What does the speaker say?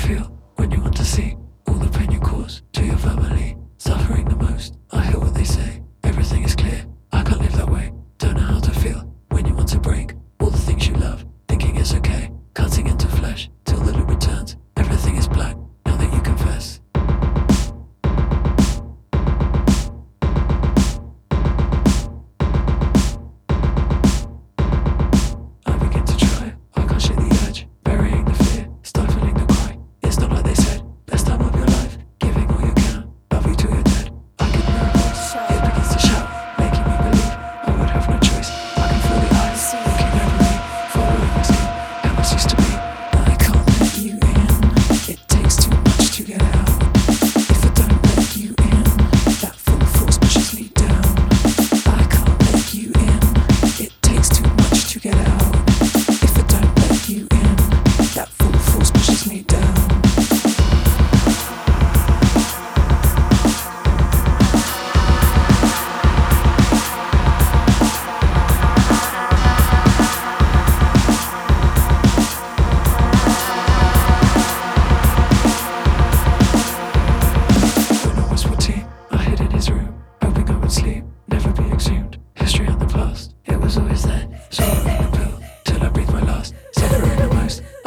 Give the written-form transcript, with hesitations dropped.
feel when you want to see all the pain you cause to your family, suffering the most. I hear what they say, everything is clear. I can't live that way, don't know how to feel when you want to break all the things you love, thinking it's okay, cutting into flesh till the loop returns. Everything is black now that you confess. I begin to try, I can't shake the urge, burying the fear, stifling the cry. It's not like they said, best time of your life, giving all you can, love you till you're dead. I can hear a voice, it begins to shout, making me believe I would have no choice. I can feel the eyes looking over me, following my skin, how this used to be. I can't let you in, it takes too much to get out. If I don't let you in, that full force pushes me down. I can't let you in, it takes too much to get out. If I don't let you in, that full force pushes me down. When I was 14, I hid in his room, hoping I would sleep, never be exhumed. History and the past, it was always there. Swallowing the pill, till I breathed my last. Suffering the most,